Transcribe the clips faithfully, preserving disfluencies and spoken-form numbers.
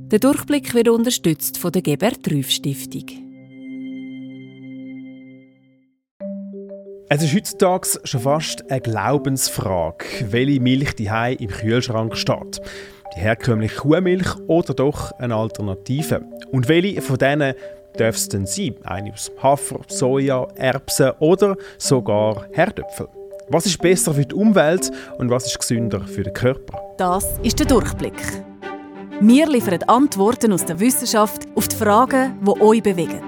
Der Durchblick wird unterstützt von der Gebert-Trüff-Stiftung. Es ist heutzutage schon fast eine Glaubensfrage, welche Milch daheim im Kühlschrank steht. Die herkömmliche Kuhmilch oder doch eine Alternative? Und welche von denen darf es denn sein? Eine aus Hafer, Soja, Erbsen oder sogar Herdöpfel? Was ist besser für die Umwelt und was ist gesünder für den Körper? Das ist der Durchblick. Wir liefern Antworten aus der Wissenschaft auf die Fragen, die euch bewegen.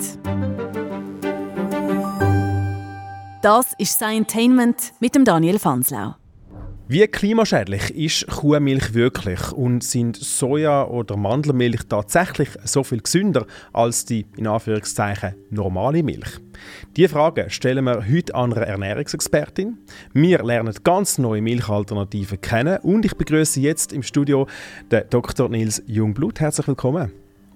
Das ist Scientainment mit dem Daniel Fanslau. Wie klimaschädlich ist Kuhmilch wirklich und sind Soja- oder Mandelmilch tatsächlich so viel gesünder als die in Anführungszeichen normale Milch? Diese Frage stellen wir heute an einer Ernährungsexpertin. Wir lernen ganz neue Milchalternativen kennen und ich begrüße jetzt im Studio den Doktor Nils Jungblut. Herzlich willkommen.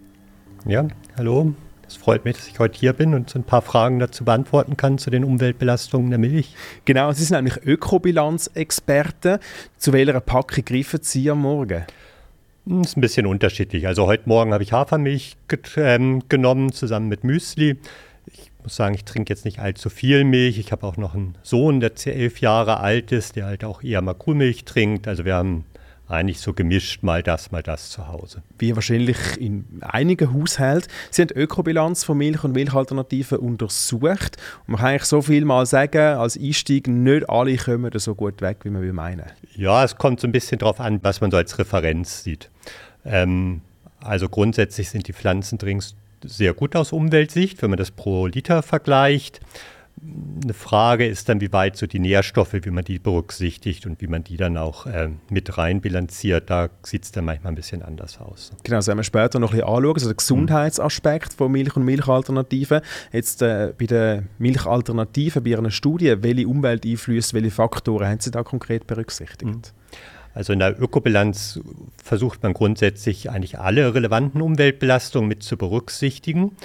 Ja, hallo. Es freut mich, dass ich heute hier bin und so ein paar Fragen dazu beantworten kann zu den Umweltbelastungen der Milch. Genau, Sie sind nämlich Ökobilanz-Experte. Zu welcher Packung greifen Sie am Morgen? Das ist ein bisschen unterschiedlich. Also heute Morgen habe ich Hafermilch get- ähm, genommen, zusammen mit Müsli. Ich muss sagen, ich trinke jetzt nicht allzu viel Milch. Ich habe auch noch einen Sohn, der elf Jahre alt ist, der halt auch eher mal Kuhmilch trinkt. Also wir haben eigentlich so gemischt, mal das, mal das zu Hause. Wie wahrscheinlich in einigen Haushalten. Sie haben die Ökobilanz von Milch und Milchalternativen untersucht. Und man kann eigentlich so viel mal sagen, als Einstieg, nicht alle kommen da so gut weg, wie man will meinen. Ja, es kommt so ein bisschen darauf an, was man so als Referenz sieht. Ähm, also grundsätzlich sind die Pflanzendrinks sehr gut aus Umweltsicht, wenn man das pro Liter vergleicht. Eine Frage ist dann, wie weit so die Nährstoffe, wie man die berücksichtigt und wie man die dann auch äh, mit rein bilanziert. Da sieht es dann manchmal ein bisschen anders aus. Genau, das werden wir später noch ein bisschen anschauen, also der Gesundheitsaspekt von Milch und Milchalternativen. Jetzt äh, bei den Milchalternativen, bei Ihren Studien, welche Umwelteinflüsse, welche Faktoren haben Sie da konkret berücksichtigt? Also in der Ökobilanz versucht man grundsätzlich eigentlich alle relevanten Umweltbelastungen mit zu berücksichtigen.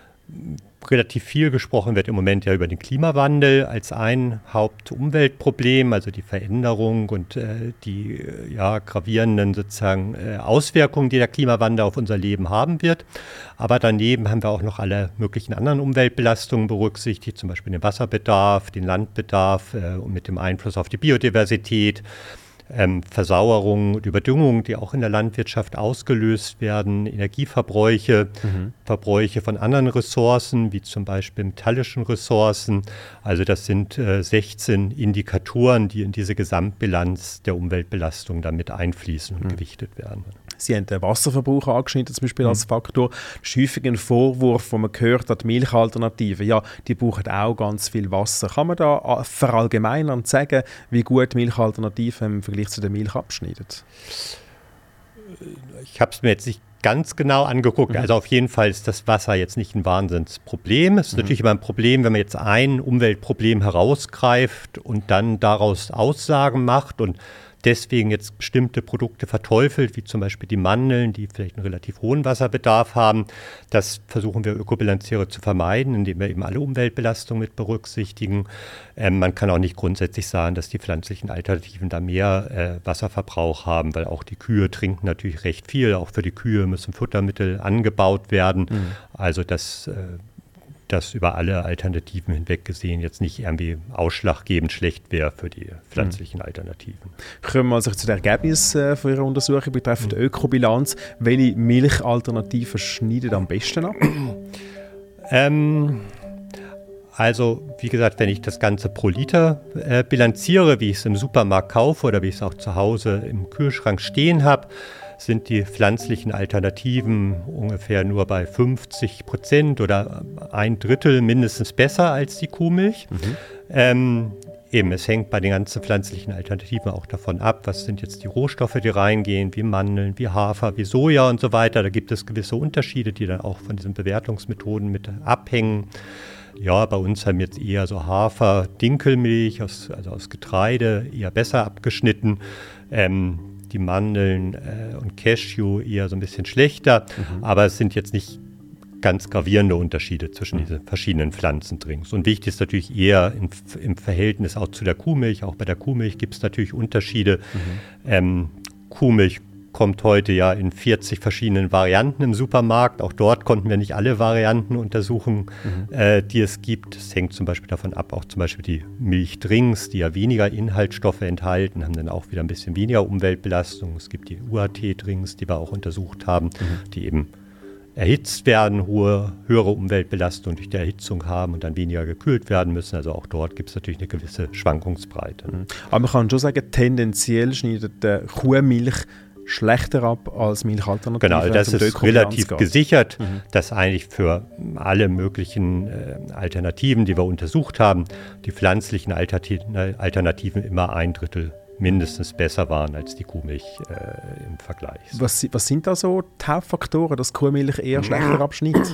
Relativ viel gesprochen wird im Moment ja über den Klimawandel als ein Hauptumweltproblem, also die Veränderung und äh, die äh, ja, gravierenden sozusagen äh, Auswirkungen, die der Klimawandel auf unser Leben haben wird. Aber daneben haben wir auch noch alle möglichen anderen Umweltbelastungen berücksichtigt, zum Beispiel den Wasserbedarf, den Landbedarf äh, und mit dem Einfluss auf die Biodiversität. Ähm, Versauerung und Überdüngung, die auch in der Landwirtschaft ausgelöst werden, Energieverbräuche, mhm. Verbräuche von anderen Ressourcen, wie zum Beispiel metallischen Ressourcen. Also das sind äh, sechzehn Indikatoren, die in diese Gesamtbilanz der Umweltbelastung damit einfließen und mhm. gewichtet werden. Sie haben den Wasserverbrauch angeschnitten, zum Beispiel mhm. als Faktor. Das ist häufig ein Vorwurf, den man hört an die Milchalternativen. Ja, die brauchen auch ganz viel Wasser. Kann man da verallgemeinern sagen, wie gut Milchalternativen im Vergleich zu der Milch abschneiden? Ich habe es mir jetzt nicht ganz genau angeguckt. Mhm. Also auf jeden Fall ist das Wasser jetzt nicht ein Wahnsinnsproblem. Es ist mhm. natürlich immer ein Problem, wenn man jetzt ein Umweltproblem herausgreift und dann daraus Aussagen macht und deswegen jetzt bestimmte Produkte verteufelt, wie zum Beispiel die Mandeln, die vielleicht einen relativ hohen Wasserbedarf haben. Das versuchen wir Ökobilanziere zu vermeiden, indem wir eben alle Umweltbelastungen mit berücksichtigen. Ähm, man kann auch nicht grundsätzlich sagen, dass die pflanzlichen Alternativen da mehr äh, Wasserverbrauch haben, weil auch die Kühe trinken natürlich recht viel. Auch für die Kühe müssen Futtermittel angebaut werden. Mhm. Also das äh, das über alle Alternativen hinweg gesehen jetzt nicht irgendwie ausschlaggebend schlecht wäre für die pflanzlichen mhm. Alternativen. Kommen wir also zu den Ergebnissen äh, von Ihrer Untersuchung betreffend mhm. Ökobilanz. Welche Milchalternativen schneiden am besten ab? ähm, also, wie gesagt, wenn ich das Ganze pro Liter äh, bilanziere, wie ich es im Supermarkt kaufe oder wie ich es auch zu Hause im Kühlschrank stehen habe, sind die pflanzlichen Alternativen ungefähr nur bei fünfzig Prozent oder ein Drittel mindestens besser als die Kuhmilch. Mhm. Ähm, eben, es hängt bei den ganzen pflanzlichen Alternativen auch davon ab, was sind jetzt die Rohstoffe, die reingehen, wie Mandeln, wie Hafer, wie Soja und so weiter. Da gibt es gewisse Unterschiede, die dann auch von diesen Bewertungsmethoden mit abhängen. Ja, bei uns haben jetzt eher so Hafer, Dinkelmilch, aus, also aus Getreide, eher besser abgeschnitten. Ähm, die Mandeln äh, und Cashew eher so ein bisschen schlechter, mhm. aber es sind jetzt nicht ganz gravierende Unterschiede zwischen mhm. diesen verschiedenen Pflanzendrinks. Und wichtig ist natürlich eher im, im Verhältnis auch zu der Kuhmilch. Auch bei der Kuhmilch gibt es natürlich Unterschiede. Mhm. Ähm, Kuhmilch kommt heute ja in vierzig verschiedenen Varianten im Supermarkt. Auch dort konnten wir nicht alle Varianten untersuchen, mhm. äh, die es gibt. Es hängt zum Beispiel davon ab, auch zum Beispiel die Milchdrinks, die ja weniger Inhaltsstoffe enthalten, haben dann auch wieder ein bisschen weniger Umweltbelastung. Es gibt die U H T-Drinks, die wir auch untersucht haben, mhm. die eben erhitzt werden, hohe, höhere Umweltbelastung durch die Erhitzung haben und dann weniger gekühlt werden müssen. Also auch dort gibt es natürlich eine gewisse Schwankungsbreite. Mhm. Aber man kann schon sagen, tendenziell schneidet der Kuhmilch schlechter ab als Milchalternativen. Genau, das um ist relativ geht. gesichert, mhm. dass eigentlich für alle möglichen äh, Alternativen, die wir untersucht haben, die pflanzlichen Alternativen immer ein Drittel mindestens besser waren als die Kuhmilch äh, im Vergleich. Was, was sind da so die Hauptfaktoren, dass Kuhmilch eher schlechter abschneidet?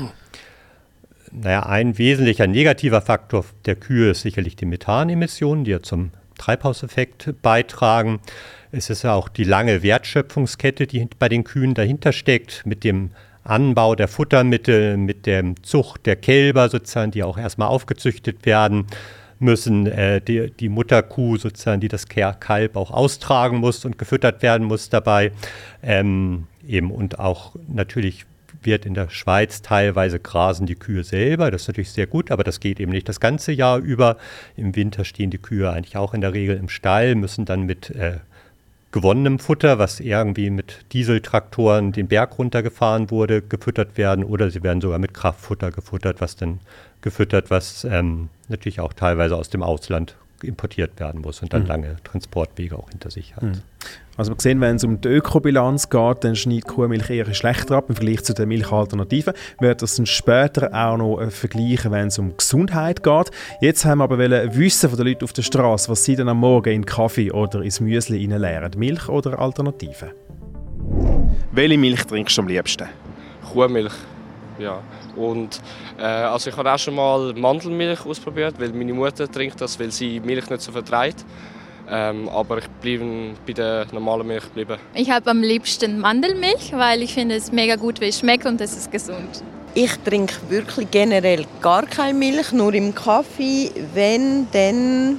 Naja, ein wesentlicher negativer Faktor der Kühe ist sicherlich die Methanemissionen, die ja zum Treibhauseffekt beitragen. Es ist ja auch die lange Wertschöpfungskette, die bei den Kühen dahinter steckt, mit dem Anbau der Futtermittel, mit der Zucht der Kälber sozusagen, die auch erstmal aufgezüchtet werden müssen, äh, die, die Mutterkuh sozusagen, die das Kalb auch austragen muss und gefüttert werden muss dabei. Ähm, eben und auch natürlich wird in der Schweiz teilweise grasen die Kühe selber. Das ist natürlich sehr gut, aber das geht eben nicht das ganze Jahr über. Im Winter stehen die Kühe eigentlich auch in der Regel im Stall, müssen dann mit äh, gewonnenem Futter, was irgendwie mit Dieseltraktoren den Berg runtergefahren wurde, gefüttert werden, oder sie werden sogar mit Kraftfutter gefüttert, was dann gefüttert, was ähm, natürlich auch teilweise aus dem Ausland importiert werden muss und dann mhm. lange Transportwege auch hinter sich hat. Mhm. Also wir sehen, wenn es um die Ökobilanz geht, dann schneidet Kuhmilch eher schlechter ab im Vergleich zu den Milchalternativen. Wir werden das dann später auch noch äh, vergleichen, wenn es um Gesundheit geht. Jetzt haben wir aber wollen wissen von den Leuten auf der Straße, was sie dann am Morgen in Kaffee oder ins Müsli reinleeren. Milch oder Alternativen? Welche Milch trinkst du am liebsten? Kuhmilch, ja. Und äh, also ich habe auch schon mal Mandelmilch ausprobiert, weil meine Mutter trinkt das, weil sie Milch nicht so verträgt. Ähm, aber ich bleibe bei der normalen Milch bleiben. Ich habe am liebsten Mandelmilch, weil ich finde es mega gut, wie es schmeckt und es ist gesund. Ich trinke wirklich generell gar keine Milch, nur im Kaffee. Wenn, dann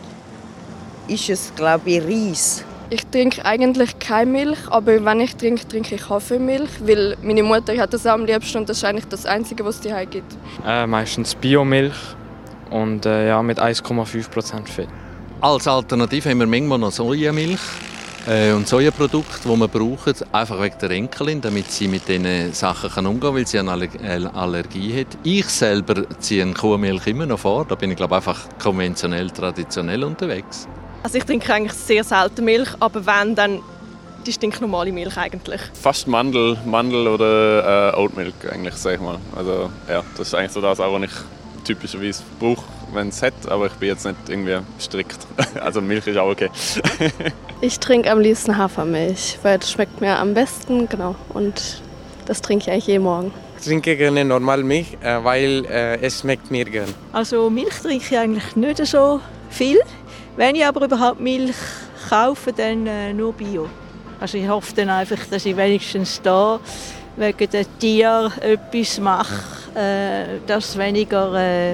ist es, glaube ich, Reis. Ich trinke eigentlich keine Milch, aber wenn ich trinke, trinke ich Kaffeemilch, weil meine Mutter hat das auch am liebsten und das ist eigentlich das Einzige, was es hier gibt. Äh, meistens Biomilch und äh, ja, mit eins Komma fünf Prozent Fett. Als Alternative haben wir manchmal noch Sojamilch äh, und Sojaprodukte, die wir brauchen, einfach wegen der Enkelin, damit sie mit diesen Sachen kann umgehen kann, weil sie eine Aller- Allergie hat. Ich selber ziehe eine Kuhmilch immer noch vor, da bin ich glaube einfach konventionell, traditionell unterwegs. Also ich trinke eigentlich sehr selten Milch, aber wenn, dann die stinknormale Milch eigentlich. Fast Mandel, Mandel oder äh, Oatmilk eigentlich, sag ich mal. Also ja, das ist eigentlich so das, auch, was ich typischerweise brauche, wenn es hat, aber ich bin jetzt nicht irgendwie strikt. Also Milch ist auch okay. Ich trinke am liebsten Hafermilch, weil das schmeckt mir am besten, genau. Und das trinke ich eigentlich jeden Morgen. Ich trinke gerne normale Milch, weil äh, es schmeckt mir gerne. Also Milch trinke ich eigentlich nicht so viel. Wenn ich aber überhaupt Milch kaufe, dann äh, nur Bio. Also ich hoffe dann einfach, dass ich wenigstens da wegen den Tieren etwas mache, äh, dass es weniger äh,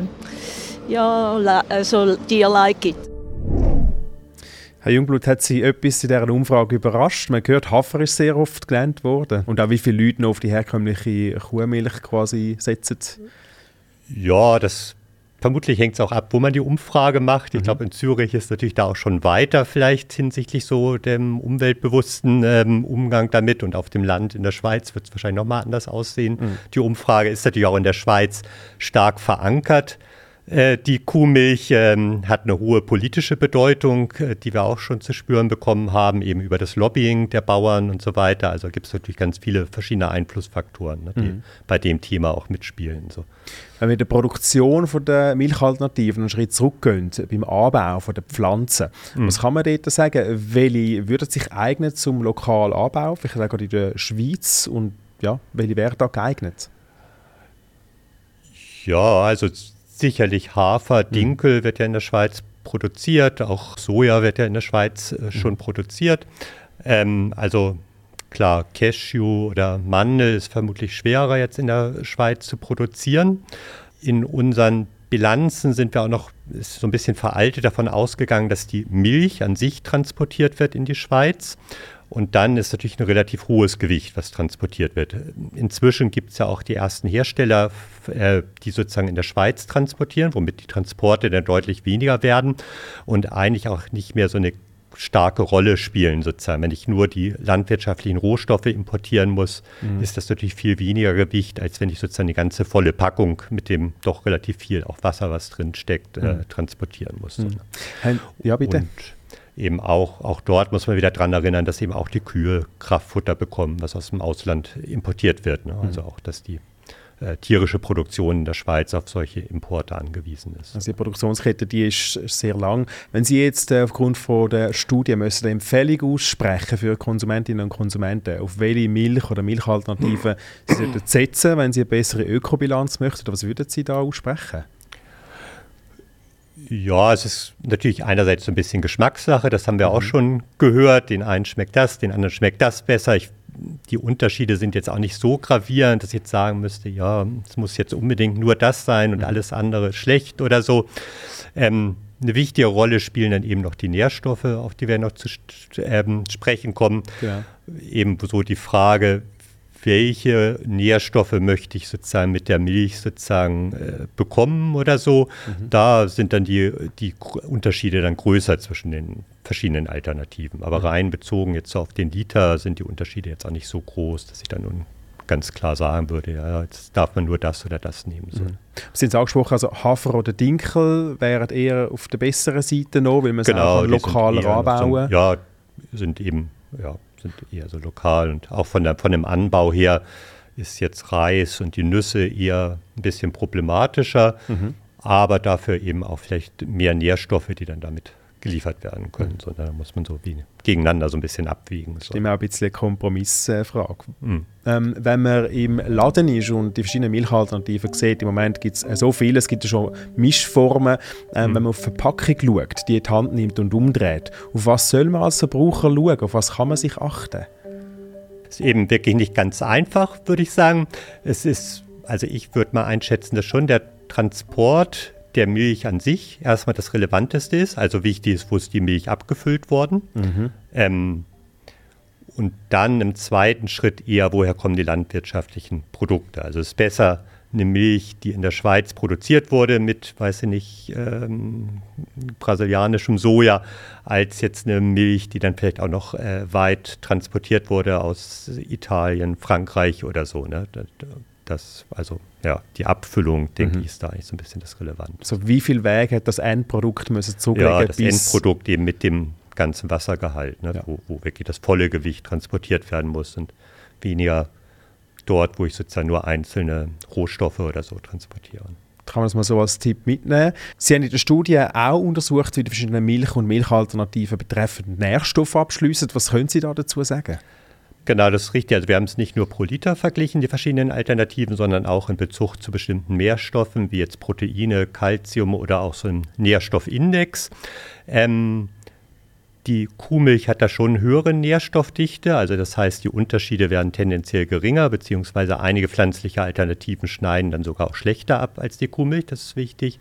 ja, also Tierleid gibt. Herr Jungblut, hat Sie etwas in dieser Umfrage überrascht? Man hört, Hafer ist sehr oft genannt worden. Und auch wie viele Leute noch auf die herkömmliche Kuhmilch quasi setzen? Ja, das vermutlich hängt es auch ab, wo man die Umfrage macht. Ich mhm. glaube, in Zürich ist natürlich da auch schon weiter vielleicht hinsichtlich so dem umweltbewussten ähm, Umgang damit. Und auf dem Land in der Schweiz wird es wahrscheinlich nochmal anders aussehen. Mhm. Die Umfrage ist natürlich auch in der Schweiz stark verankert. Äh, die Kuhmilch ähm, hat eine hohe politische Bedeutung, äh, die wir auch schon zu spüren bekommen haben, eben über das Lobbying der Bauern und so weiter. Also gibt es natürlich ganz viele verschiedene Einflussfaktoren, ne, die mhm. bei dem Thema auch mitspielen. So. Wenn wir in der Produktion von der Milchalternativen einen Schritt zurückgehen, beim Anbau von der Pflanzen, mhm. was kann man dort sagen? Welche würden sich eignen zum lokalen Anbau, vielleicht auch in der Schweiz, und ja, welche wären da geeignet? Ja, also sicherlich Hafer, Dinkel wird ja in der Schweiz produziert, auch Soja wird ja in der Schweiz äh, schon mhm. produziert. Ähm, also klar, Cashew oder Mandel ist vermutlich schwerer jetzt in der Schweiz zu produzieren. In unseren Bilanzen sind wir auch noch ist so ein bisschen veraltet davon ausgegangen, dass die Milch an sich transportiert wird in die Schweiz. Und dann ist natürlich ein relativ hohes Gewicht, was transportiert wird. Inzwischen gibt es ja auch die ersten Hersteller, äh, die sozusagen in der Schweiz transportieren, womit die Transporte dann deutlich weniger werden und eigentlich auch nicht mehr so eine starke Rolle spielen sozusagen. Wenn ich nur die landwirtschaftlichen Rohstoffe importieren muss, mhm. ist das natürlich viel weniger Gewicht, als wenn ich sozusagen die ganze volle Packung mit dem doch relativ viel auch Wasser, was drin steckt, mhm. äh, transportieren muss. Mhm. Ja, bitte. Und eben auch, auch dort muss man wieder daran erinnern, dass eben auch die Kühe Kraftfutter bekommen, was aus dem Ausland importiert wird. Ne? Also auch, dass die äh, tierische Produktion in der Schweiz auf solche Importe angewiesen ist. Also die Produktionskette, die ist sehr lang. Wenn Sie jetzt äh, aufgrund von der Studie müssen eine Empfehlung aussprechen für Konsumentinnen und Konsumenten, auf welche Milch oder Milchalternativen Sie sollten setzen, wenn Sie eine bessere Ökobilanz möchten, was würden Sie da aussprechen? Ja, es ist natürlich einerseits so ein bisschen Geschmackssache, das haben wir auch schon gehört. Den einen schmeckt das, den anderen schmeckt das besser. Ich, die Unterschiede sind jetzt auch nicht so gravierend, dass ich jetzt sagen müsste, ja, es muss jetzt unbedingt nur das sein und alles andere schlecht oder so. Ähm, eine wichtige Rolle spielen dann eben noch die Nährstoffe, auf die wir noch zu ähm, sprechen kommen. Ja. Eben so die Frage, welche Nährstoffe möchte ich sozusagen mit der Milch sozusagen äh, bekommen oder so. Mhm. Da sind dann die, die Unterschiede dann größer zwischen den verschiedenen Alternativen. Aber mhm. rein bezogen jetzt so auf den Liter sind die Unterschiede jetzt auch nicht so groß, dass ich dann nun ganz klar sagen würde, ja, jetzt darf man nur das oder das nehmen. So. Mhm. Sie haben es angesprochen, also Hafer oder Dinkel wären eher auf der besseren Seite noch, weil man es genau, auch lokaler anbauen. So, ja, sind eben, ja, sind eher so lokal und auch von, der, von dem Anbau her ist jetzt Reis und die Nüsse eher ein bisschen problematischer, mhm. aber dafür eben auch vielleicht mehr Nährstoffe, die dann damit geliefert werden können. Mhm. So, da muss man so wie gegeneinander so ein bisschen abwiegen. Das ist immer auch ein bisschen eine Kompromissfrage. Mhm. Ähm, wenn man im Laden ist und die verschiedenen Milchalternativen sieht, im Moment gibt es so viele, es gibt ja schon Mischformen. Ähm, mhm. Wenn man auf die Verpackung schaut, die in die Hand nimmt und umdreht, auf was soll man als Verbraucher schauen? Auf was kann man sich achten? Das ist eben wirklich nicht ganz einfach, würde ich sagen. Es ist, also ich würde mal einschätzen, dass schon der Transport der Milch an sich erstmal das Relevanteste ist. Also wichtig ist, wo ist die Milch abgefüllt worden. Mhm. Ähm, und dann im zweiten Schritt eher, woher kommen die landwirtschaftlichen Produkte. Also es ist besser eine Milch, die in der Schweiz produziert wurde mit, weiß ich nicht, ähm, brasilianischem Soja, als jetzt eine Milch, die dann vielleicht auch noch äh, weit transportiert wurde aus Italien, Frankreich oder so. Ne? Das, das, also ja, die Abfüllung, denke mhm. ich, ist da eigentlich so ein bisschen das Relevante. So wie viel Weg hat das Endprodukt müssen zurücklegen? Ja, das bis Endprodukt eben mit dem ganzen Wassergehalt, ne, ja. wo, wo wirklich das volle Gewicht transportiert werden muss und weniger dort, wo ich sozusagen nur einzelne Rohstoffe oder so transportiere. Kann man das mal so als Tipp mitnehmen. Sie haben in der Studie auch untersucht, wie die verschiedenen Milch- und Milchalternativen betreffend Nährstoffe abschließen. Was können Sie da dazu sagen? Genau, das ist richtig. Also wir haben es nicht nur pro Liter verglichen, die verschiedenen Alternativen, sondern auch in Bezug zu bestimmten Nährstoffen, wie jetzt Proteine, Calcium oder auch so ein Nährstoffindex. Ähm, die Kuhmilch hat da schon eine höhere Nährstoffdichte, also das heißt, die Unterschiede werden tendenziell geringer, beziehungsweise einige pflanzliche Alternativen schneiden dann sogar auch schlechter ab als die Kuhmilch, das ist wichtig.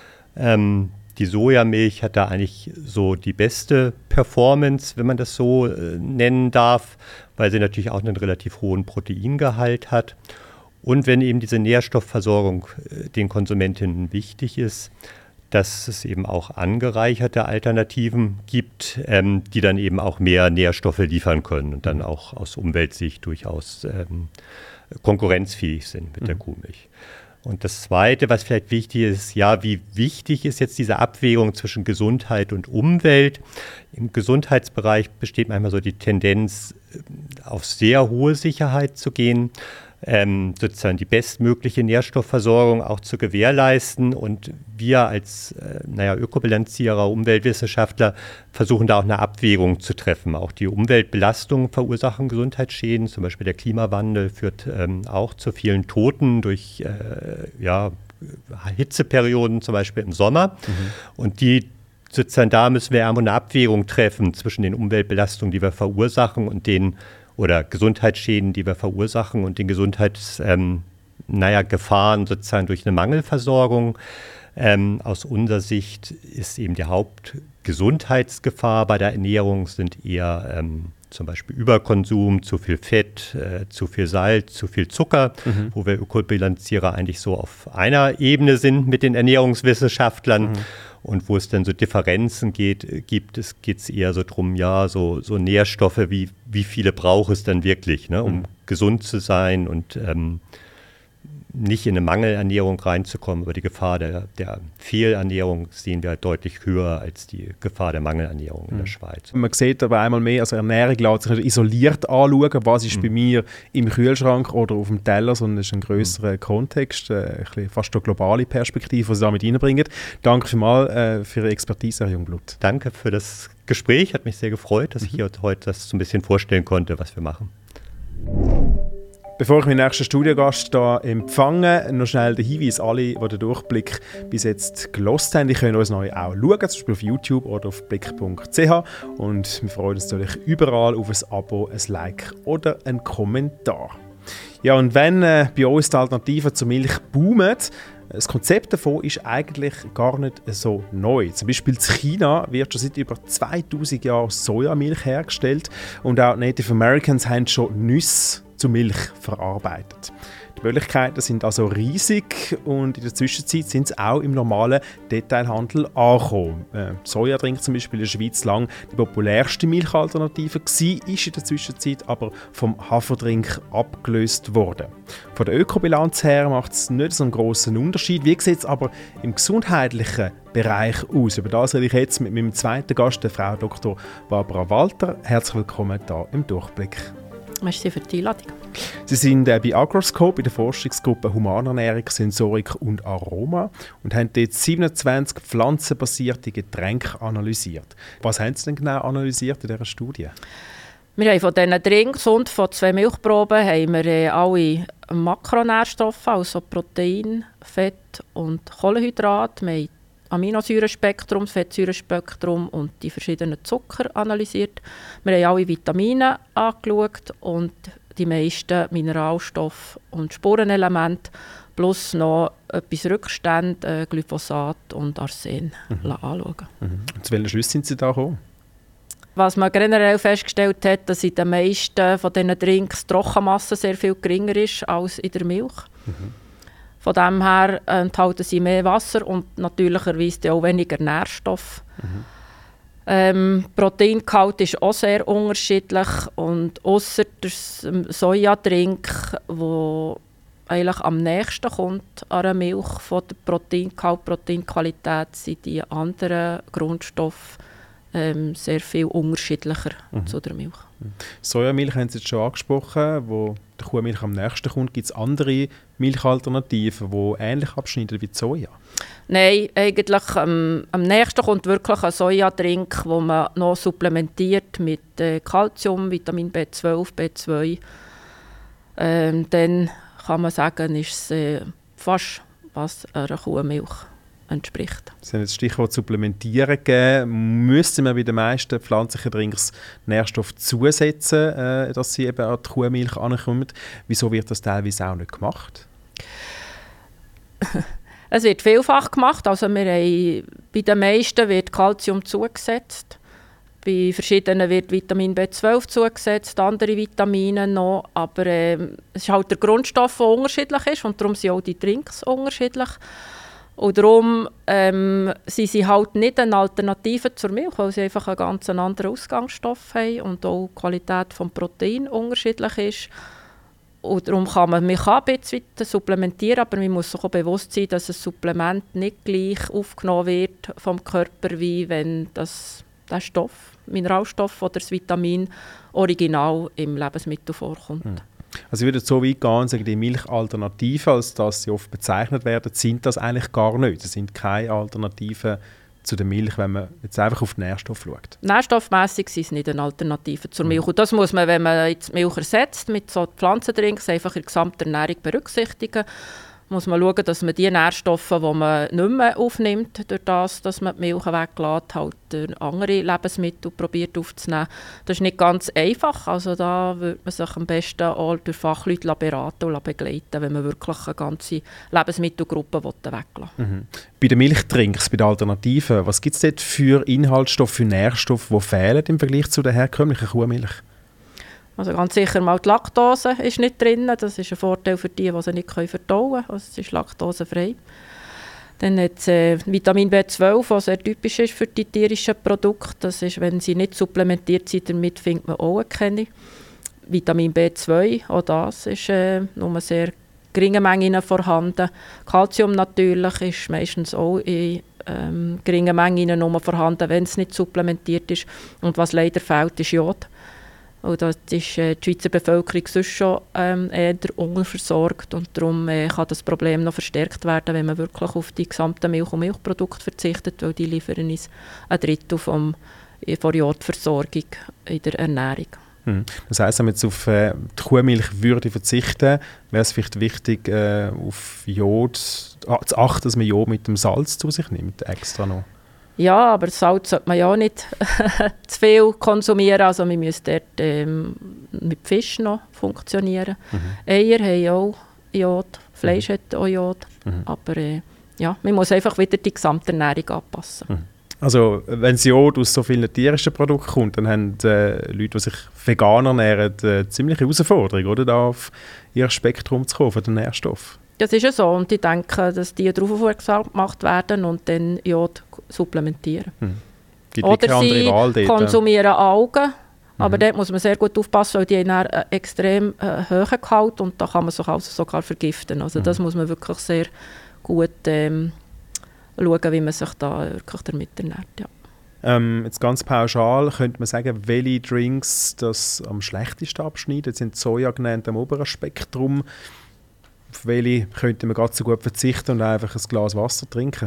Ähm, Die Sojamilch hat da eigentlich so die beste Performance, wenn man das so äh, nennen darf, weil sie natürlich auch einen relativ hohen Proteingehalt hat. Und wenn eben diese Nährstoffversorgung äh, den Konsumentinnen wichtig ist, dass es eben auch angereicherte Alternativen gibt, ähm, die dann eben auch mehr Nährstoffe liefern können und dann auch aus Umweltsicht durchaus ähm, konkurrenzfähig sind mit mhm. der Kuhmilch. Und das Zweite, was vielleicht wichtig ist, ja, wie wichtig ist jetzt diese Abwägung zwischen Gesundheit und Umwelt? Im Gesundheitsbereich besteht manchmal so die Tendenz, auf sehr hohe Sicherheit zu gehen, ähm, sozusagen die bestmögliche Nährstoffversorgung auch zu gewährleisten. Und wir als äh, naja, Ökobilanzierer, Umweltwissenschaftler versuchen da auch eine Abwägung zu treffen. Auch die Umweltbelastungen verursachen Gesundheitsschäden. Zum Beispiel der Klimawandel führt ähm, auch zu vielen Toten durch äh, ja, Hitzeperioden, zum Beispiel im Sommer. Mhm. Und die sozusagen da müssen wir irgendwo eine Abwägung treffen zwischen den Umweltbelastungen, die wir verursachen und den oder Gesundheitsschäden, die wir verursachen und den Gesundheitsgefahren ähm, naja, Gefahren sozusagen durch eine Mangelversorgung. Ähm, aus unserer Sicht ist eben die Hauptgesundheitsgefahr bei der Ernährung sind eher ähm, zum Beispiel Überkonsum, zu viel Fett, äh, zu viel Salz, zu viel Zucker, mhm. wo wir Ökobilanzierer eigentlich so auf einer Ebene sind mit den Ernährungswissenschaftlern. Mhm. Und wo es dann so Differenzen geht, gibt es geht's eher so drum, ja, so, so Nährstoffe, wie, wie viele braucht es dann wirklich, ne, um mhm. gesund zu sein und ähm, nicht in eine Mangelernährung reinzukommen, aber die Gefahr der, der Fehlernährung sehen wir halt deutlich höher als die Gefahr der Mangelernährung in der Schweiz. Man sieht aber einmal mehr, also Ernährung lässt sich nicht isoliert anschauen, was ist mhm. bei mir im Kühlschrank oder auf dem Teller, sondern es ist ein grösserer mhm. Kontext, äh, ein bisschen fast eine globale Perspektive, die Sie damit reinbringen. Danke vielmals äh, für Ihre Expertise, Herr Jungblut. Danke für das Gespräch, hat mich sehr gefreut, dass mhm. ich hier heute das so ein bisschen vorstellen konnte, was wir machen. Bevor ich meinen nächsten Studiogast hier empfange, noch schnell der Hinweis, alle, die den Durchblick bis jetzt gehört haben, die können uns neu auch schauen, zum Beispiel auf YouTube oder auf blick punkt c h. Und wir freuen uns natürlich überall auf ein Abo, ein Like oder einen Kommentar. Ja, und wenn äh, bei uns die Alternativen zur Milch boomen, das Konzept davon ist eigentlich gar nicht so neu. Zum Beispiel in China wird schon seit über zweitausend Jahren Sojamilch hergestellt und auch Native Americans haben schon Nüsse zu Milch verarbeitet. Die Möglichkeiten sind also riesig und in der Zwischenzeit sind sie auch im normalen Detailhandel angekommen. Äh, Sojadrink zum Beispiel in der Schweiz lang die populärste Milchalternative gewesen, ist in der Zwischenzeit aber vom Haferdrink abgelöst worden. Von der Ökobilanz her macht es nicht so einen grossen Unterschied. Wie sieht es aber im gesundheitlichen Bereich aus? Über das rede ich jetzt mit meinem zweiten Gast, der Frau Doktor Barbara Walter. Herzlich willkommen hier im Durchblick. Merci für die Einladung. Sie sind äh, bei Agroscope in der Forschungsgruppe Humanernährung, Sensorik und Aroma und haben dort siebenundzwanzig pflanzenbasierte Getränke analysiert. Was haben Sie denn genau analysiert in dieser Studie? Wir haben von diesen Drinks und von zwei Milchproben haben wir äh, alle Makronährstoffe, also Protein, Fett und Kohlenhydrat. Wir haben Aminosäurenspektrum, das Fettsäurenspektrum und die verschiedenen Zucker analysiert. Wir haben alle Vitamine angeschaut und die meisten Mineralstoffe und Spurenelemente plus noch etwas Rückstände, äh, Glyphosat und Arsen mhm. anschauen. Mhm. Zu welchen Schlüssen sind Sie da gekommen? Was man generell festgestellt hat, dass in den meisten von diesen Drinks die Trockenmasse sehr viel geringer ist als in der Milch. Mhm. Von dem her enthalten sie mehr Wasser und natürlicherweise auch weniger Nährstoffe. Mhm. Ähm, Proteingehalt ist auch sehr unterschiedlich und ausser der Sojadrink, der eigentlich am nächsten kommt an der Milch von der Proteingehalt, Proteinqualität, sind die anderen Grundstoffe ähm, sehr viel unterschiedlicher mhm. zu der Milch. Sojamilch haben Sie jetzt schon angesprochen, wo der Kuhmilch am nächsten kommt. Gibt es andere Milchalternativen, die ähnlich abschneiden wie die Soja? Nein, eigentlich ähm, am nächsten kommt wirklich ein Sojadrink, wo man noch supplementiert mit äh, Calcium, Vitamin B zwölf, B zwei. Ähm, dann kann man sagen, ist es äh, fast was einer Kuhmilch entspricht. Sie haben jetzt das Stichwort Supplementieren gegeben. Müsste man bei den meisten pflanzlichen Drinks Nährstoffe zusetzen, äh, dass sie eben an die Kuhmilch ankommen? Wieso wird das teilweise auch nicht gemacht? Es wird vielfach gemacht. Also wir haben, bei den meisten wird Calcium zugesetzt. Bei verschiedenen wird Vitamin B zwölf zugesetzt, andere Vitamine noch. Aber äh, es ist halt der Grundstoff, der unterschiedlich ist und darum sind auch die Drinks unterschiedlich. Und darum ähm, sind sie halt nicht eine Alternative zur Milch, weil sie einfach einen ganz anderen Ausgangsstoff haben und auch die Qualität des Proteins unterschiedlich ist. Und darum kann man, man kann ein bisschen supplementieren, aber man muss sich auch bewusst sein, dass ein Supplement nicht gleich aufgenommen wird vom Körper, wie wenn das, der Stoff, Mineralstoff oder das Vitamin original im Lebensmittel vorkommt. Mhm. Also ich würde so weit gehen und sagen, die Milchalternativen, als dass sie oft bezeichnet werden, sind das eigentlich gar nicht. Es sind keine Alternativen zu der Milch, wenn man jetzt einfach auf die Nährstoffe schaut. Nährstoffmässig sind es nicht eine Alternative zur Milch. Und das muss man, wenn man jetzt Milch ersetzt mit so Pflanzendrinks, einfach in der gesamten Ernährung berücksichtigen. Muss man schauen, dass man die Nährstoffe, die man nicht mehr aufnimmt, durch das, dass man die Milch weglässt, halt durch andere Lebensmittel probiert aufzunehmen. Das ist nicht ganz einfach. Also da würde man sich am besten auch durch Fachleute beraten und begleiten, wenn man wirklich eine ganze Lebensmittelgruppe weglassen will. Mhm. Bei den Milchdrinks, bei den Alternativen, was gibt es dort für Inhaltsstoffe, für Nährstoffe, die fehlen im Vergleich zu der herkömmlichen Kuhmilch? Also ganz sicher mal die Laktose ist nicht drin. Das ist ein Vorteil für die, die sie nicht verdauen können. Also es ist laktosefrei. Dann hat es äh, Vitamin B zwölf, was sehr typisch ist für die tierischen Produkte. Das ist, wenn sie nicht supplementiert sind, damit findet man auch keine. Vitamin B zwei, auch das ist äh, nur sehr geringe Mengen vorhanden. Calcium natürlich ist meistens auch in ähm, geringen Mengen nur vorhanden, wenn es nicht supplementiert ist. Und was leider fehlt, ist Jod. Und das ist äh, die Schweizer Bevölkerung sonst schon ähm, eher unterversorgt. Und darum äh, kann das Problem noch verstärkt werden, wenn man wirklich auf die gesamten Milch- und Milchprodukte verzichtet, weil die liefern uns ein Drittel vom, äh, von der Jodversorgung in der Ernährung. Hm. Das heisst, wenn man jetzt auf äh, die Kuhmilch würde verzichten, wäre es vielleicht wichtig, äh, auf Jod zu achten, dass man Jod mit dem Salz zu sich nimmt, extra noch. Ja, aber Salz sollte man ja auch nicht zu viel konsumieren. Also wir müssen dort ähm, mit Fisch noch funktionieren. Mhm. Eier haben auch Jod, Fleisch mhm. hat auch Jod. Mhm. Aber äh, ja, man muss einfach wieder die gesamte Ernährung anpassen. Mhm. Also wenn das Jod aus so vielen tierischen Produkten kommt, dann haben äh, Leute, die sich vegan ernähren, eine ziemliche Herausforderung, oder, da auf ihr Spektrum zu kommen, von den Nährstoffen. Das ist ja so und ich denke, dass die darauf aufmerksam gemacht werden und dann Jod supplementieren. Hm. Oder sie dort, konsumieren ja. Algen, mhm. aber dort muss man sehr gut aufpassen, weil die haben einen extrem äh, hohen Gehalt und da kann man sich also sogar vergiften. Also mhm. das muss man wirklich sehr gut ähm, schauen, wie man sich da wirklich damit ernährt. Ja. Ähm, jetzt ganz pauschal könnte man sagen, welche Drinks das am schlechtesten abschneiden. Jetzt sind Soja genannt am oberen Spektrum. Auf welche könnte man ganz so gut verzichten und einfach ein Glas Wasser trinken?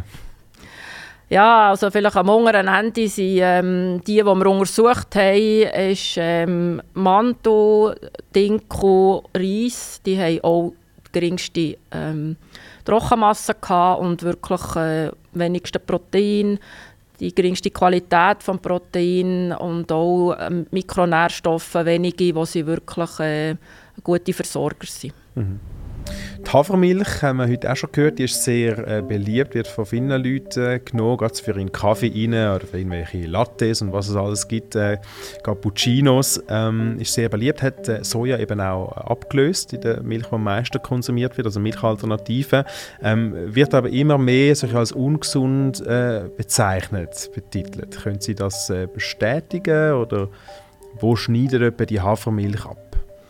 Ja, also vielleicht am unteren Ende sind ähm, die, die wir untersucht haben, ist ähm, Manto, Dinkel, Reis. Die haben auch die geringste ähm, Trockenmasse gehabt und wirklich äh, wenigste Protein, die geringste Qualität des Protein und auch ähm, Mikronährstoffe, wenige, wo sie wirklich äh, gute Versorger sind. Mhm. Die Hafermilch haben wir heute auch schon gehört, die ist sehr äh, beliebt, wird von vielen Leuten äh, genommen, gerade für in Kaffee rein oder für irgendwelche Lattes und was es alles gibt, äh, Cappuccinos, ähm, ist sehr beliebt, hat äh, Soja eben auch abgelöst in der Milch, die am meisten konsumiert wird, also Milchalternativen, ähm, wird aber immer mehr so als ungesund äh, bezeichnet, betitelt. Können Sie das äh, bestätigen oder wo schneidet etwa die Hafermilch ab?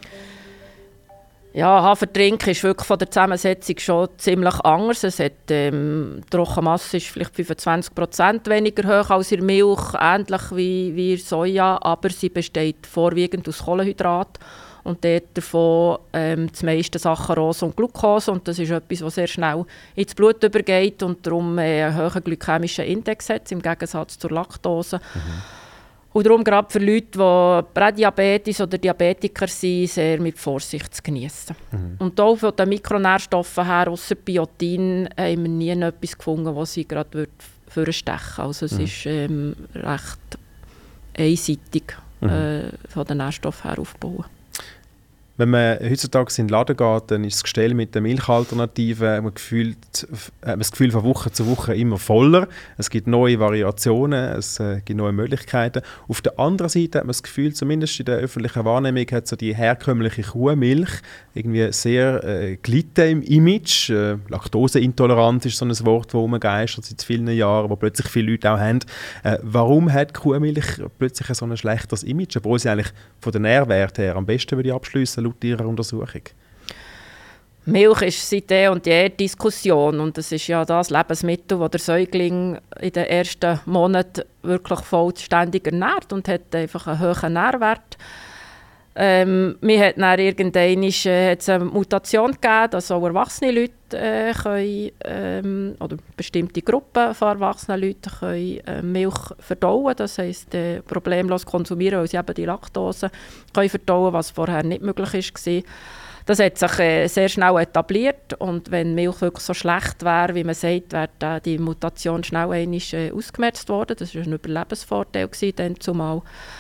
Ja, Haferdrink ist wirklich von der Zusammensetzung schon ziemlich anders. Es hat, ähm, die Trockenmasse ist vielleicht fünfundzwanzig Prozent weniger hoch als in der Milch, ähnlich wie, wie in Soja, aber sie besteht vorwiegend aus Kohlenhydrat und dort davon ähm, das meiste Saccharose und Glucose und das ist etwas, was sehr schnell ins Blut übergeht und darum äh, einen hohen glykämischen Index hat, im Gegensatz zur Laktose. Mhm. Und darum gerade für Leute, die Prädiabetes oder Diabetiker sind, sehr mit Vorsicht zu genießen. Mhm. Und auch von den Mikronährstoffen her, ausser Biotin, haben wir nie etwas gefunden, was sie gerade vorstechen. Also es mhm. ist ähm, recht einseitig mhm. äh, von den Nährstoffen her aufbauen. Wenn man heutzutage in den Laden geht, dann ist das Gestell mit den Milchalternativen man gefühlt, hat man das Gefühl, von Woche zu Woche immer voller. Es gibt neue Variationen, es äh, gibt neue Möglichkeiten. Auf der anderen Seite hat man das Gefühl, zumindest in der öffentlichen Wahrnehmung, hat so die herkömmliche Kuhmilch irgendwie sehr äh, gelitten im Image. Äh, Laktoseintoleranz ist so ein Wort, das rumgeistert seit vielen Jahren, das plötzlich viele Leute auch haben. Äh, warum hat Kuhmilch plötzlich so ein schlechteres Image, obwohl sie eigentlich von den Nährwerten her am besten würde abschliessen laut Ihrer Untersuchung? Milch ist seit eh und je Diskussion und es ist ja das Lebensmittel, das der Säugling in den ersten Monaten wirklich vollständig ernährt und hat einfach einen hohen Nährwert. Ähm, mir hat dann irgendwann äh, eine Mutation gegeben, dass auch erwachsene Leute äh, können, ähm, oder bestimmte Gruppen von erwachsenen Leuten können, äh, Milch verdauen, das heisst äh, problemlos konsumieren, weil sie eben die Laktose können verdauen, was vorher nicht möglich war. Das hat sich äh, sehr schnell etabliert und wenn Milch wirklich so schlecht wäre, wie man sagt, wäre äh, die Mutation schnell einmal äh, ausgemerzt worden. Das war ein Überlebensvorteil dann zumal.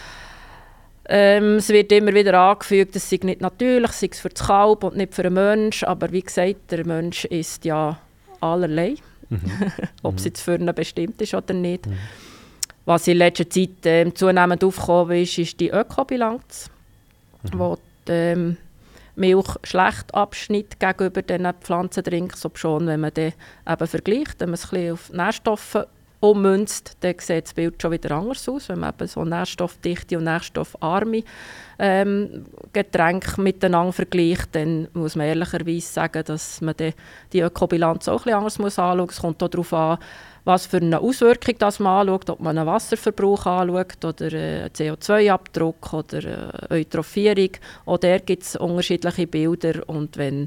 Ähm, es wird immer wieder angefügt, es sei nicht natürlich, es sei für das Kalb und nicht für den Menschen. Aber wie gesagt, der Mensch isst ja allerlei, mhm. ob es jetzt für ihn bestimmt ist oder nicht. Mhm. Was in letzter Zeit äh, zunehmend aufgekommen ist, ist die Ökobilanz. mhm. wo die ähm, Milch schlecht abschneidet gegenüber diesen Pflanzendrinks, obschon, wenn man den eben vergleicht, wenn man es ein bisschen auf Nährstoffe ummünzt, dann sieht das Bild schon wieder anders aus. Wenn man eben so nährstoffdichte und nährstoffarme ähm, Getränke miteinander vergleicht, dann muss man ehrlicherweise sagen, dass man die, die Ökobilanz auch ein bisschen anders muss anschauen muss. Es kommt auch darauf an, was für eine Auswirkung das man anschaut, ob man einen Wasserverbrauch anschaut oder einen C O zwei Abdruck oder eine Eutrophierung. Auch da gibt es unterschiedliche Bilder. Und wenn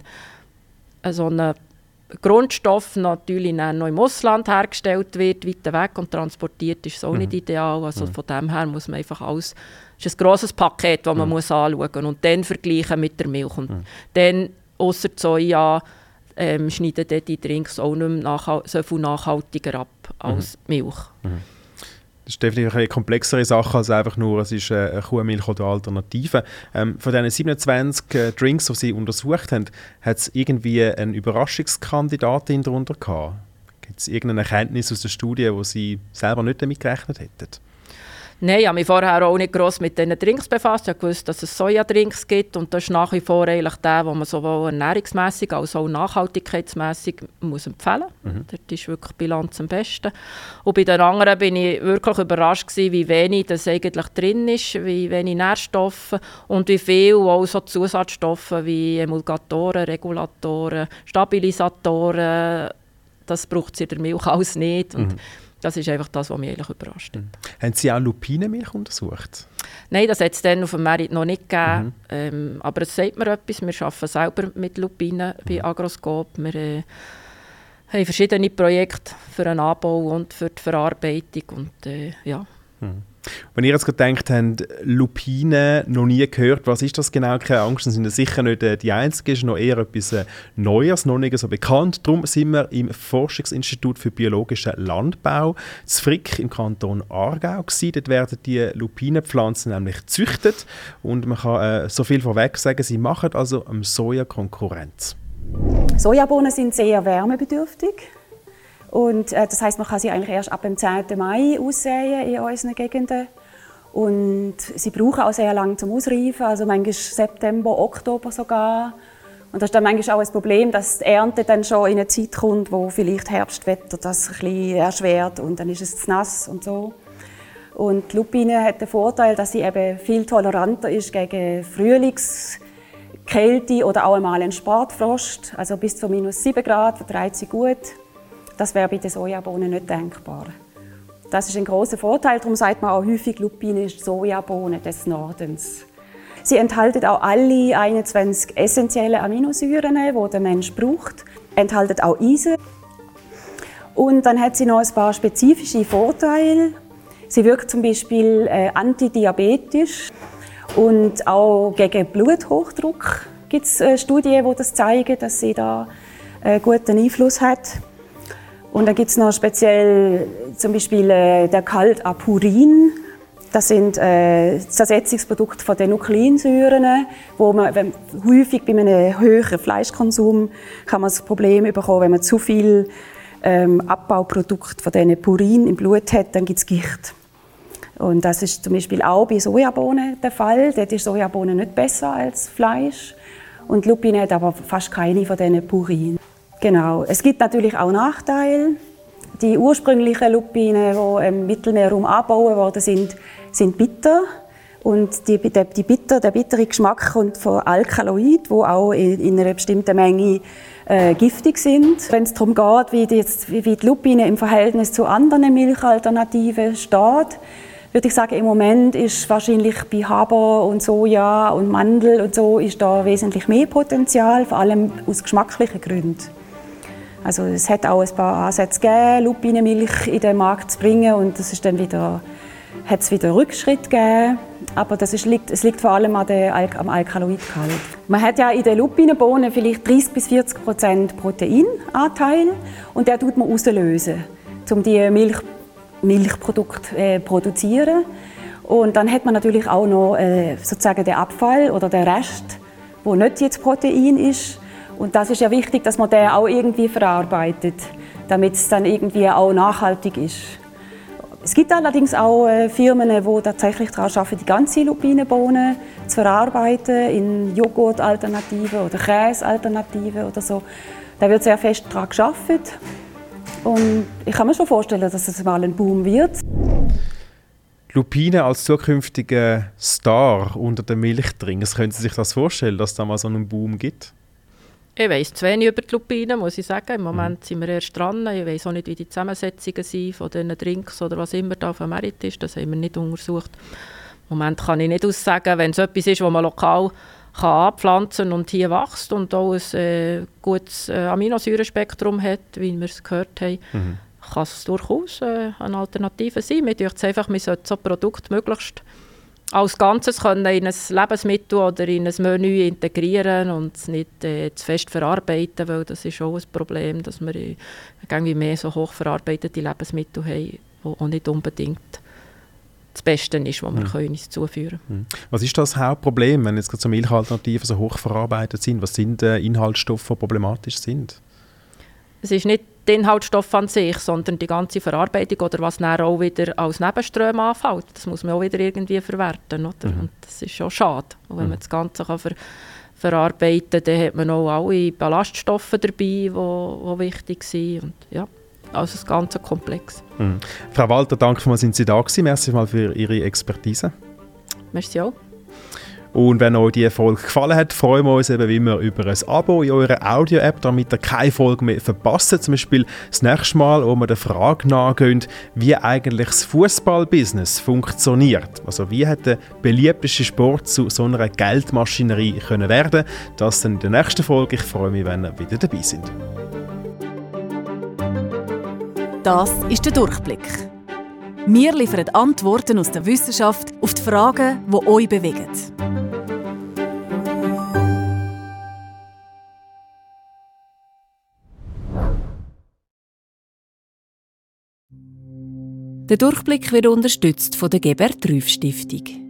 so eine Grundstoff natürlich noch im Ausland hergestellt wird, weit weg und transportiert, ist es auch mhm. nicht ideal. Also mhm. von dem her muss man einfach alles, es ist ein grosses Paket, das man mhm. muss anschauen muss und dann vergleichen mit der Milch. Und mhm. dann, ausser Soja, ähm, schneiden die Drinks auch nicht mehr so viel nachhaltiger ab als mhm. Milch. Mhm. Das ist definitiv eine komplexere Sache als einfach nur, es ist eine Kuhmilch oder eine Alternative. Ähm, von diesen siebenundzwanzig äh, Drinks, die Sie untersucht haben, hat es irgendwie eine Überraschungskandidatin darunter gehabt? Gibt es irgendeine Erkenntnis aus der Studie, wo Sie selber nicht damit gerechnet hätten? Nein, ich habe mich vorher auch nicht gross mit diesen Drinks befasst. Ich wusste, dass es Sojadrinks gibt und das ist nach wie vor eigentlich der, den man sowohl ernährungsmässig als auch nachhaltigkeitsmässig muss empfehlen muss. Mhm. Dort ist wirklich die Bilanz am besten. Und bei den anderen bin ich wirklich überrascht gewesen, wie wenig das eigentlich drin ist, wie wenig Nährstoffe und wie viel auch so Zusatzstoffe wie Emulgatoren, Regulatoren, Stabilisatoren, das braucht es in der Milch alles nicht. Und mhm. das ist einfach das, was mich eigentlich überrascht hat. Mhm. Haben Sie auch Lupinenmilch untersucht? Nein, das hat es dann auf dem Markt noch nicht gegeben. Mhm. Ähm, aber es sagt mir etwas. Wir arbeiten selber mit Lupinen mhm. bei Agroscope. Wir äh, haben verschiedene Projekte für den Anbau und für die Verarbeitung. Und, äh, ja. mhm. Wenn ihr jetzt gerade gedacht habt, Lupine noch nie gehört, was ist das genau? Keine Angst, sind das sicher nicht äh, die Einzigen, es ist noch eher etwas äh, Neues, noch nicht so bekannt. Darum sind wir im Forschungsinstitut für biologischen Landbau zu Frick im Kanton Aargau gewesen. Dort werden die Lupinenpflanzen nämlich gezüchtet und man kann äh, so viel vorweg sagen, sie machen also am Soja Konkurrenz. Sojabohnen sind sehr wärmebedürftig. Und, äh, das heisst, man kann sie eigentlich erst ab dem zehnten Mai aussehen in unseren Gegenden. Und sie brauchen auch sehr lange zum Ausreifen, also manchmal September, Oktober sogar. Und das ist dann manchmal auch ein Problem, dass die Ernte dann schon in eine Zeit kommt, wo vielleicht Herbstwetter das ein bisschen erschwert und dann ist es zu nass und so. Und die Lupine hat den Vorteil, dass sie eben viel toleranter ist gegen Frühlingskälte oder auch einmal einen Spätfrost. Also bis zu minus sieben Grad verträgt sie gut. Das wäre bei den Sojabohnen nicht denkbar. Das ist ein großer Vorteil, darum sagt man auch häufig, Lupine ist die Sojabohne des Nordens. Sie enthalten auch alle einundzwanzig essentiellen Aminosäuren, die der Mensch braucht, enthalten auch Eisen. Und dann hat sie noch ein paar spezifische Vorteile. Sie wirkt zum Beispiel äh, antidiabetisch und auch gegen Bluthochdruck. Es gibt äh, Studien, die das zeigen, dass sie da einen guten Einfluss hat. Und dann gibt es noch speziell zum Beispiel äh, der Caltapurin. Das sind äh, Zersetzungsprodukte von den Nukleinsäuren, wo man wenn, häufig bei einem höheren Fleischkonsum kann man das Problem bekommen, wenn man zu viel ähm, Abbauprodukte von diesen Purin im Blut hat, dann gibt es Gicht. Und das ist zum Beispiel auch bei Sojabohnen der Fall. Dort ist Sojabohnen nicht besser als Fleisch. Und Lupine hat aber fast keine von diesen Purin. Genau. Es gibt natürlich auch Nachteile. Die ursprünglichen Lupinen, die im Mittelmeerraum angebaut worden sind, sind bitter. Und die, die, die bitter, der bittere Geschmack kommt von Alkaloiden, die auch in, in einer bestimmten Menge äh, giftig sind. Wenn es darum geht, wie die, jetzt, wie die Lupine im Verhältnis zu anderen Milchalternativen steht, würde ich sagen, im Moment ist wahrscheinlich bei Haber und Soja und Mandel und so ist da wesentlich mehr Potenzial, vor allem aus geschmacklichen Gründen. Also es hat auch ein paar Ansätze gegeben, Lupinenmilch in den Markt zu bringen und das ist dann wieder, hat es wieder Rückschritt gegeben. Aber das ist, liegt, es liegt vor allem an der, am Alkaloidgehalt. Man hat ja in den Lupinenbohnen vielleicht dreißig bis vierzig Prozent Proteinanteil und der tut man auslösen, um die Milch, Milchprodukte äh, produzieren. Und dann hat man natürlich auch noch äh, sozusagen den Abfall oder den Rest, wo nicht jetzt Protein ist. Und das ist ja wichtig, dass man den auch irgendwie verarbeitet, damit es dann irgendwie auch nachhaltig ist. Es gibt allerdings auch äh, Firmen, die tatsächlich daran arbeiten, die ganze Lupinenbohne zu verarbeiten in Joghurtalternativen oder Käsealternativen oder so. Da wird sehr fest daran gearbeitet. Und ich kann mir schon vorstellen, dass es mal ein Boom wird. Lupine als zukünftiger Star unter den Milchtrinkern, können Sie sich das vorstellen, dass es da mal so einen Boom gibt? Ich weiss zu wenig über die Lupinen, muss ich sagen. Im Moment sind wir erst dran. Ich weiss auch nicht, wie die Zusammensetzungen sind von diesen Drinks oder was immer da auf dem Markt ist. Das haben wir nicht untersucht. Im Moment kann ich nicht aussagen, wenn es etwas ist, das man lokal kann anpflanzen und hier wächst und auch ein äh, gutes äh, Aminosäurenspektrum hat, wie wir es gehört haben, mhm. kann es durchaus äh, eine Alternative sein. Mir denkt einfach, man sollte so ein Produkt möglichst als Ganzes können in ein Lebensmittel oder in ein Menü integrieren und es nicht äh, zu fest verarbeiten, weil das ist auch ein Problem, dass wir äh, irgendwie mehr so hochverarbeitete Lebensmittel haben, die auch nicht unbedingt das Beste ist, was wir mhm. können uns zuführen können. Was ist das Hauptproblem, wenn jetzt so Milchalternativen so hochverarbeitet sind? Was sind äh, Inhaltsstoffe, die problematisch sind? Es ist nicht der Inhaltsstoff an sich, sondern die ganze Verarbeitung oder was dann auch wieder als Nebenströme anfällt. Das muss man auch wieder irgendwie verwerten. Oder? Mhm. Und das ist schon schade. Und wenn mhm. man das Ganze kann ver- verarbeiten kann, dann hat man auch alle Ballaststoffe dabei, die wichtig sind. Und, ja, also das ganze Komplex. Mhm. Frau Walter, danke vielmals, sind Sie da gewesen. Merci mal für Ihre Expertise. Merci auch. Und wenn euch diese Folge gefallen hat, freuen wir uns eben wie immer über ein Abo in eurer Audio-App, damit ihr keine Folge mehr verpasst. Zum Beispiel das nächste Mal, wo wir der Frage nachgehen, wie eigentlich das Fußballbusiness funktioniert. Also wie hat der beliebteste Sport zu so einer Geldmaschinerie können werden? Das dann in der nächsten Folge. Ich freue mich, wenn ihr wieder dabei seid. Das ist der Durchblick. Wir liefern Antworten aus der Wissenschaft auf die Fragen, die euch bewegen. Der Durchblick wird unterstützt von der Gebert-Rüff Stiftung.